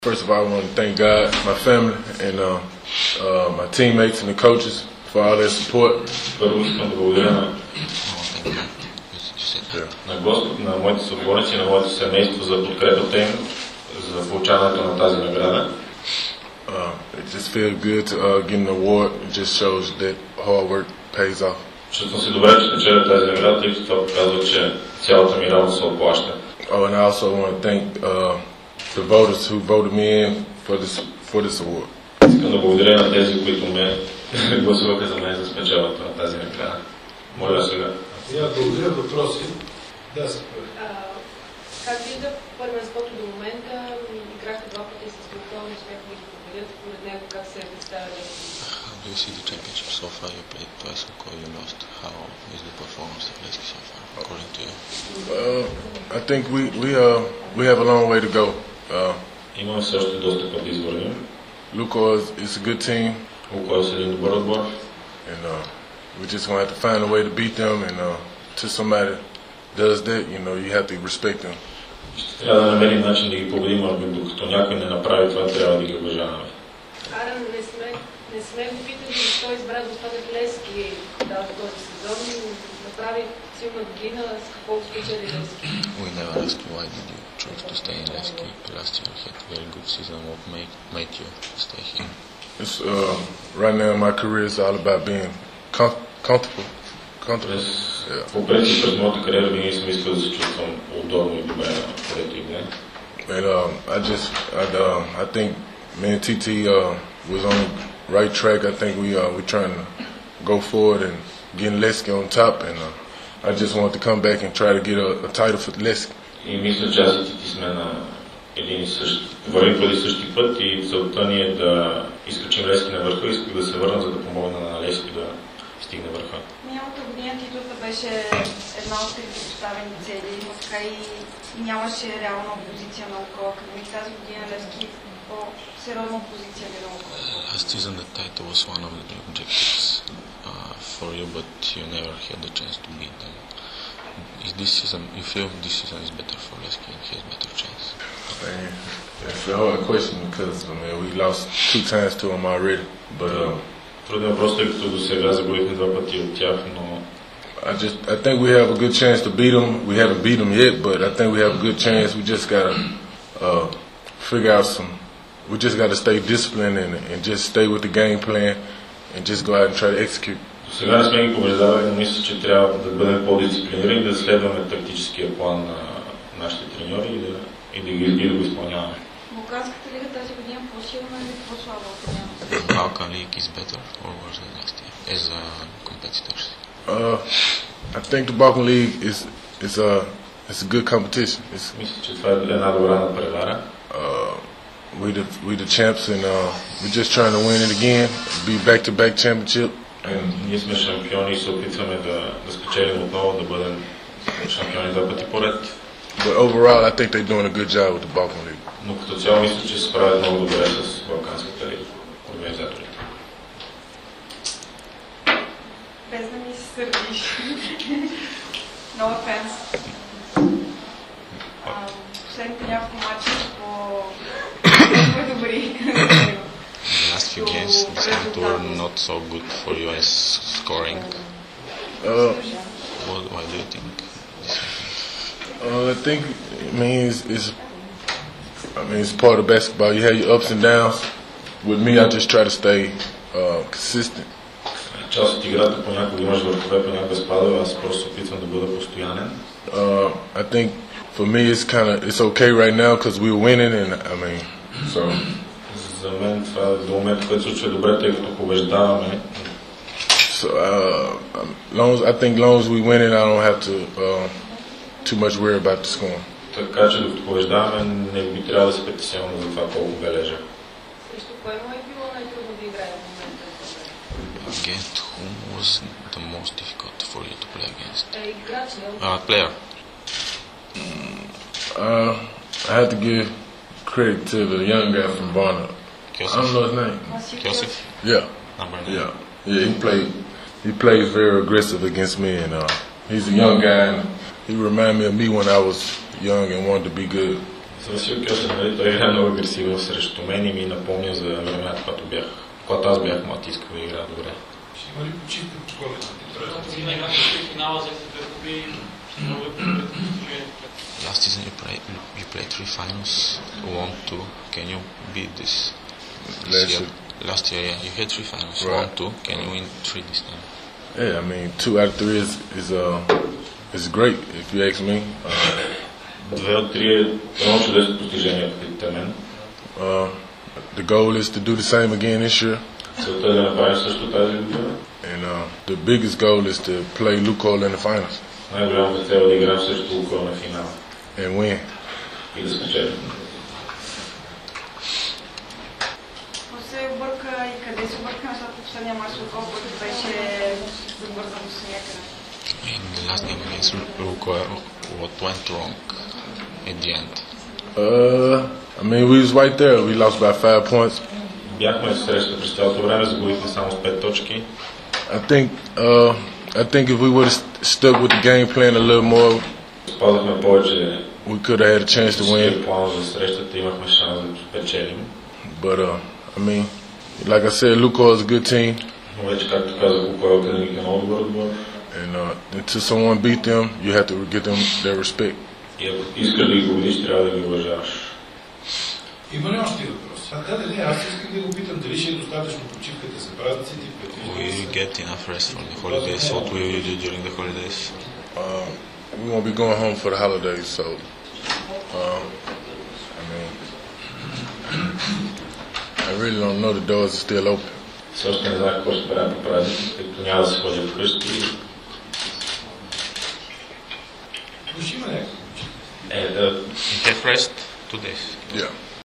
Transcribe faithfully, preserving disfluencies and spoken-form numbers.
First of all, I want to thank God, my family, and uh, uh, my teammates and the coaches for all their support. Първо искам да благодаря на, на Господ, на моите съборници и на моето семейство за подкрепата им, за получаването на тази награда. Uh, it just feels good to uh, get an award. It just shows that hard work pays off. Чувствам се добре, че печеля тази награда, тъй като това показва, че цялата ми работа се оплаща. Oh, and I also want to thank uh, the voters who voted me in for this for this award. Искам да благодаря на тези, които ме гласуваха за мен за спечелването на тази награда. Моля сега. Я благодаря. Въпроси? Да, как вижда първенството до момента? Играхте два пъти с Лукол, не успяхте да ги победят. Според него как се представя? How do you see the championship so far? You played twice, Lukol, you lost. How is the performance of Levski so far, according to you? Uh, I think we we uh we have a long way to go. Uh, Имаме все още доста път да извървим. Lukol is, is a good team. Лукол е един добър отбор. And uh, we just gonna have to find a way to beat them. And uh, to somebody does that, you know, you have to respect them. Ще трябва да намерим начин да ги победим, а докато някой не направи това, трябва да ги уважаваме. Аран, не сме, не сме го питали защо избра да остане в Левски да, този сезон. Направи силна година, с какво спечели Левски? We never asked you why did you choose to stay in Levski. Last year you had a very good season. What made, made you stay here? It's, uh, right now my career is all about being com comfortable. comfortable. Yeah. По принцип, през моята кариера винаги съм искал да се чувствам удобно и добре, където играя. And um, I just, I, uh, I think me and T T uh, was on the right track. I think we uh, we're trying to go forward and getting Levski on top. And uh, I just want to come back and try to get a, a title for Levski. И мисля, че аз и Тити сме на един и същи, вървим по един същи път и целта ни е да изкачим Левски на върха. Исках да се върна, за да помогна на Левски да стигне върха. Миналата година титлата беше една от трите поставени цели, но така и нямаше реална опозиция на Лукол. Академик тази година Левски по-сериозна опозиция ли на Лукол? Last season the title was one of the objectives uh, for you, but you never had the chance to beat them. Is this season, you feel this season is better for Levski and he has better chance? Man, it's a hard question because I mean we lost two times to them already, but. Uh, Труден въпрос, тъй като до сега загубихме два пъти от тях, но I just I think we have a good chance to beat them. We haven't beat them yet, but I think we have a good chance. We just gotta uh, figure out some. We just gotta stay disciplined and and just stay with the game plan and just go out and try to execute. до сега не сме ги побеждавали, но мисля, че трябва да бъдем по-дисциплинирани, да следваме тактическия план на нашите треньори и да, и да, ги, и да го изпълняваме. Балканската лига тази година по-силна или по-слаба от нея? Balkan League is better or worse than last year as uh, competitors? Uh, I think the Balkan League is is a it's a good competition. It's, Мисля, че това е една добра надпревара. uh, we the we the champs and uh, we're just trying to win it again, be back to back championship. And Ние сме шампиони и се опитваме да, да спечелим отново, да бъдем шампиони два пъти поред. but overall, I think they're doing a good job with the Balkan League. Но като цяло мисля, че се справят много добре с Балканската лига, организаторите. Без да ми се сърдиш. No offense. Последните няколко матча по-добри. The last few games seemed to were not so good for you as scoring. Uh, What, why do you think this happened? uh, I think I mean it's, it's I mean it's part of basketball. You have your ups and downs. With me, I just try to stay uh, consistent. Част от играта понякога имаш върхове, понякога спадове, аз просто опитвам да бъда постоянен. Uh, I think for me it's kind of it's okay right now because we're winning, and I mean so. За мен това е до момента, който се случва добре, тъй като побеждаваме. So uh, long as I think long as we win it, I don't have to uh, too much worry about the score. Така че докато побеждаваме, не би трябвало да се притесняваме за това колко бележа. Срещу кое му е било най-трудно да играе в момента? Against whom was the most difficult for you to play against? Е, играч, не? Uh, player. Uh, I have to give credit to the young guy from Barnard. I don't know his name. Joseph? Yeah, Number nine. yeah, yeah. He played. He plays very aggressive against me, and uh, he's a young guy. And he reminded me of me when I was young and wanted to be good. За Васил Кьосев, нали, той играе много агресивно срещу мен и ми напомня за времената, когато бях, когато аз бях млад, исках да играя добре. Ще има ли почивка по коледа? Година играхте в финала, взехте две купи, много е положението. Last season you played you played three finals, won two. Can you beat this? this Last year? year. Last year, yeah, you had three finals, Right. won two. Can you win three this time? Yeah, I mean, two out of three is is uh is great if you ask me. Uh, Две от три е едно чудесно постижение, ако питате мен. uh, the goal is to do the same again this year, Целта е да направим също тази година. and uh, the biggest goal is to play Lukoil in the finals Най-голямата цел е да играем срещу Лукойл на финала and win. и да спечелим. Какво се обърка и къде се обърка нещата в последния мач, колкото беше забързано с някъде? In the last game against Lukoil, what went wrong at the end? Uh, I mean, we was right there. We lost by five points. Бяхме в среща през цялото време, загубихме само с пет точки. I think uh, I think if we would have stuck with the game plan a little more, Спазвахме повече we could have had a chance to win. план за срещата, имахме шанс да спечелим. But uh, I mean, like I said, Lukoil is a good team, Но вече, както казах, Лукойл Академик е много добър отбор. and uh, until someone beat them, you have to give them their respect. И ако искаш да ги победиш, трябва да ги уважаваш. Има ли още въпрос? А да, да, не, аз исках да го питам дали ще е достатъчно почивката за празниците и Will предвиждате you се. get enough rest for the holidays? What will you do during the holidays? Uh, we won't be going home for the holidays, so um, I mean, I really don't know. The doors are still open. Все още не знам какво ще правя по празниците, тъй като няма да се ходя вкъщи. Но ще има някакво. Е, да You have rest two days. Yeah.